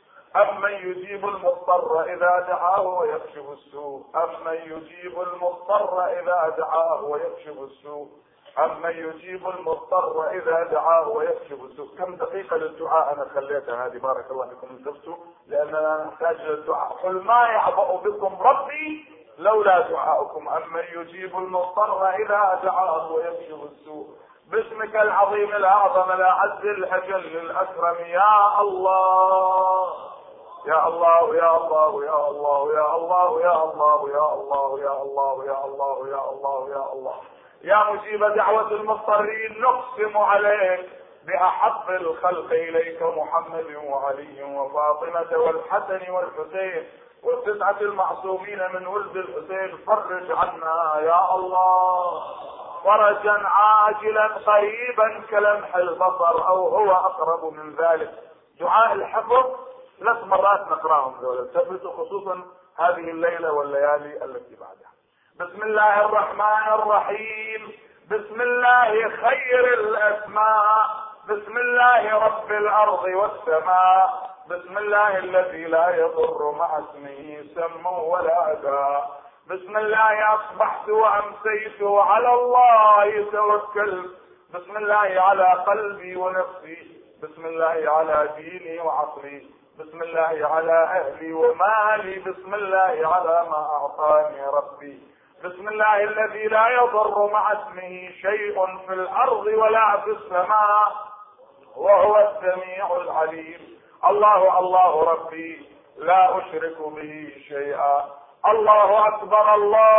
أمن يجيب المضطر إذا دعاه ويكشف السوء، أمن يجيب المضطر إذا دعاه ويكشف السوء، أمن يجيب المضطر إذا دعاه ويكشف السوء. كم دقيقة للدعاء أنا خليتها هذه، بارك الله فيكم انتبهتوا، لأننا نحتاج للدعاء. قل ما يعبأ بكم ربي لولا دعاؤكم. أمن يجيب المضطر إذا دعاه ويكشف السوء، باسمك العظيم الأعظم الأعز الأجل الأكرم يا الله يا الله يا الله يا الله يا الله يا الله يا الله يا الله يا الله يا الله يا الله يا مجيب دعوة المضطرين، نقسم عليك بأحب الخلق إليك محمد وعلي وفاطمة والحسن والحسين والتسعة المعصومين من ولد الحسين، فرج عنا يا الله فرجا عاجلا قريبا كلمح البصر او هو اقرب من ذلك. دعاء الحفظ ثلاث مرات نقراهم ذولا، ثبتوا خصوصا هذه الليلة والليالي التي بعدها. بسم الله الرحمن الرحيم، بسم الله خير الاسماء، بسم الله رب الارض والسماء، بسم الله الذي لا يضر مع اسمه سم ولا داء، بسم الله اصبحت وامسيت على الله توكلت، بسم الله على قلبي ونفسي، بسم الله على ديني وعقلي، بسم الله على اهلي ومالي، بسم الله على ما اعطاني ربي، بسم الله الذي لا يضر مع اسمه شيء في الارض ولا في السماء وهو السميع العليم. الله الله ربي لا اشرك به شيئا. الله اكبر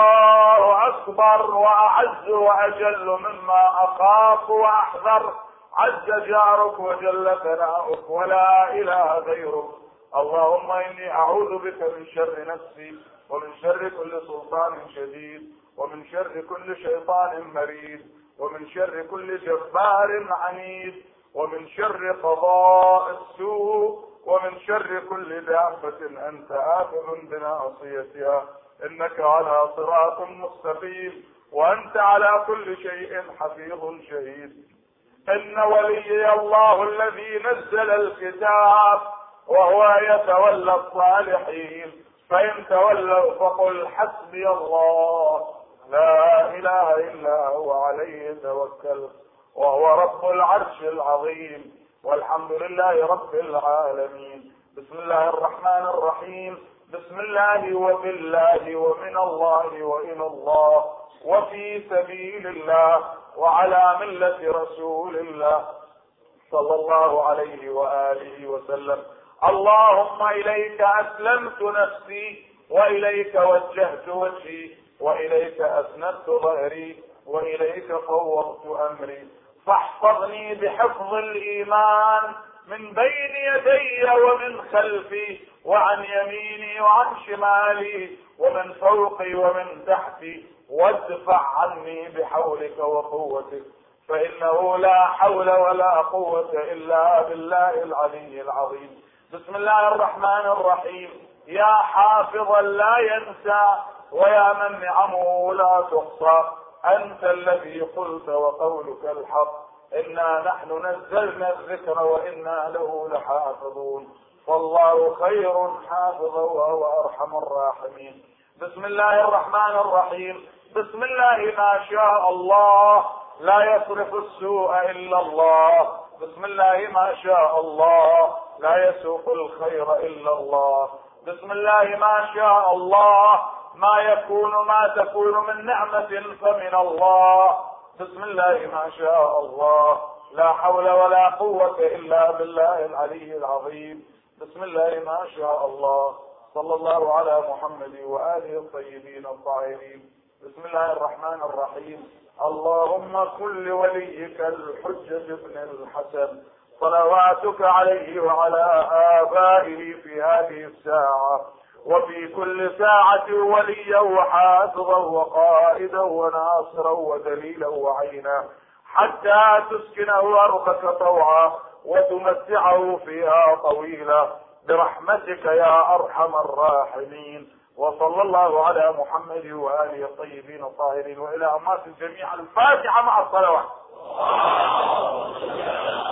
الله اكبر واعز واجل مما اخاف واحذر، عز جارك وجل ثناؤك ولا اله غيرك. اللهم اني اعوذ بك من شر نفسي ومن شر كل سلطان شديد ومن شر كل شيطان مريد ومن شر كل جبار عنيد ومن شر قضاء السوء ومن شر كل دابة انت آخذ بناصيتها، انك على صراط مستقيم وانت على كل شيء حفيظ شهيد. ان وليي الله الذي نزل الكتاب وهو يتولى الصالحين، فان تولوا فقل حسبي الله لا اله الا هو عليه توكل وهو رب العرش العظيم، والحمد لله رب العالمين. بسم الله الرحمن الرحيم، بسم الله وبالله ومن الله وإلى الله وفي سبيل الله وعلى ملة رسول الله صلى الله عليه وآله وسلم. اللهم إليك أسلمت نفسي وإليك وجهت وجهي وإليك أسندت ظهري وإليك فوضت أمري، فاحفظني بحفظ الإيمان من بين يدي ومن خلفي وعن يميني وعن شمالي ومن فوقي ومن تحتي، وادفع عني بحولك وقوتك، فإنه لا حول ولا قوة إلا بالله العلي العظيم. بسم الله الرحمن الرحيم. يا حافظا لا ينسى ويا من نعمه لا تحصى، أنت الذي قلت وقولك الحق، إنا نحن نزلنا الذكر وإنا له لحافظون، فالله خير حافظا وهو أرحم الراحمين. بسم الله الرحمن الرحيم. بسم الله ما شاء الله لا يصرف السوء إلا الله، بسم الله ما شاء الله لا يسوق الخير إلا الله، بسم الله ما شاء الله ما يكون ما تكون من نعمة فمن الله، بسم الله ما شاء الله لا حول ولا قوة إلا بالله العلي العظيم. بسم الله ما شاء الله. صلى الله على محمد وآله الطيبين الطاهرين. بسم الله الرحمن الرحيم. اللهم كن لوليك الحجة بن الحسن صلواتك عليه وعلى آبائه في هذه الساعة وفي كل ساعة وليا وحافظا وقائدا وناصرا ودليلا وعينا، حتى تسكنه أرضك طوعا وتمتعه فيها طويلا برحمتك يا أرحم الراحمين. وصلى الله على محمد وآله الطيبين الطاهرين. وإلى أمات الجميع الفاتحة مع الصلوات.